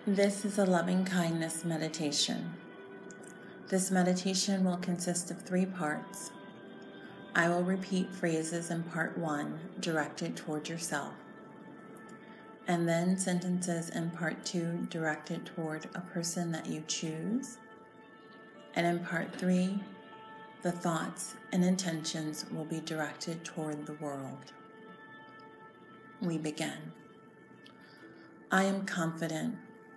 This is a loving kindness meditation. This meditation will consist of 3 parts. I will repeat phrases in part 1 directed toward yourself, and then sentences in part 2 directed toward a person that you choose, and in part 3, the thoughts and intentions will be directed toward the world. We begin. I am confident.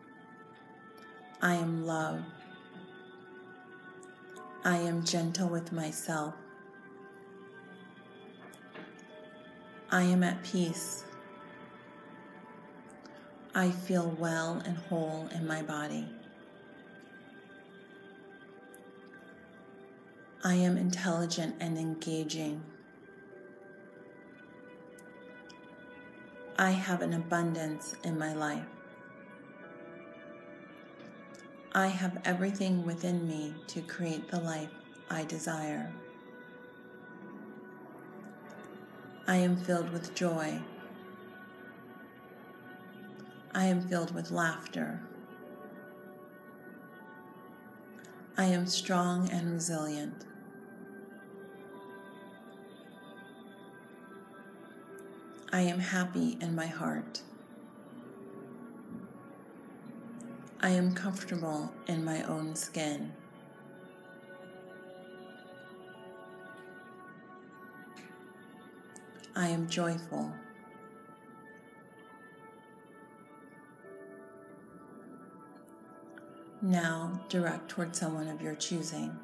I am loved. I am gentle with myself. I am at peace. I feel well and whole in my body. I am intelligent and engaging. I have an abundance in my life. I have everything within me to create the life I desire. I am filled with joy. I am filled with laughter. I am strong and resilient. I am happy in my heart. I am comfortable in my own skin. I am joyful. Now direct toward someone of your choosing.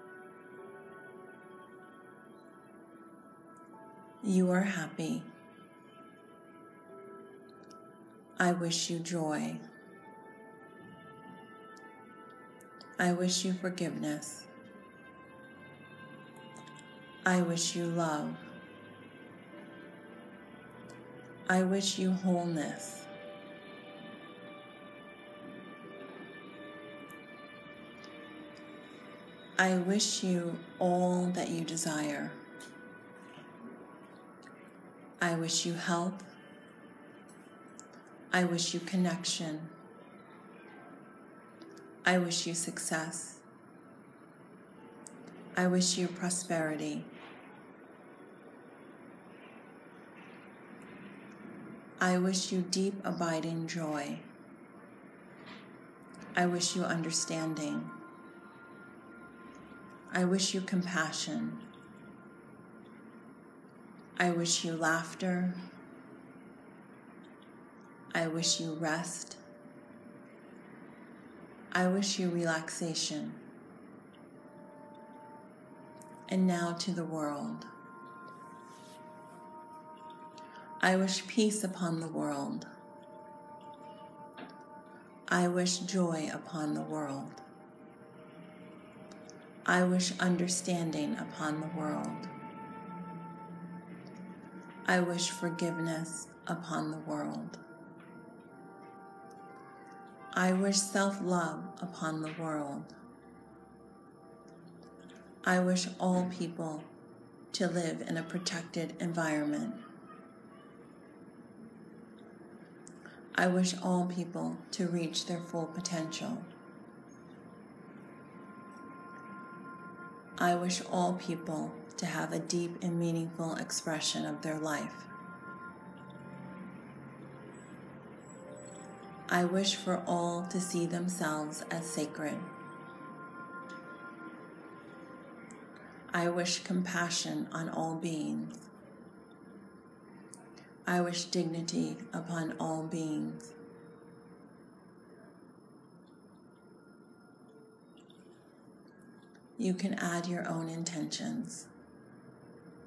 You are happy. I wish you joy. I wish you forgiveness. I wish you love. I wish you wholeness. I wish you all that you desire. I wish you health. I wish you connection. I wish you success. I wish you prosperity. I wish you deep, abiding joy. I wish you understanding. I wish you compassion. I wish you laughter. I wish you rest. I wish you relaxation. And now to the world. I wish peace upon the world. I wish joy upon the world. I wish understanding upon the world. I wish forgiveness upon the world. I wish self-love upon the world. I wish all people to live in a protected environment. I wish all people to reach their full potential. I wish all people to have a deep and meaningful expression of their life. I wish for all to see themselves as sacred. I wish compassion on all beings. I wish dignity upon all beings. You can add your own intentions.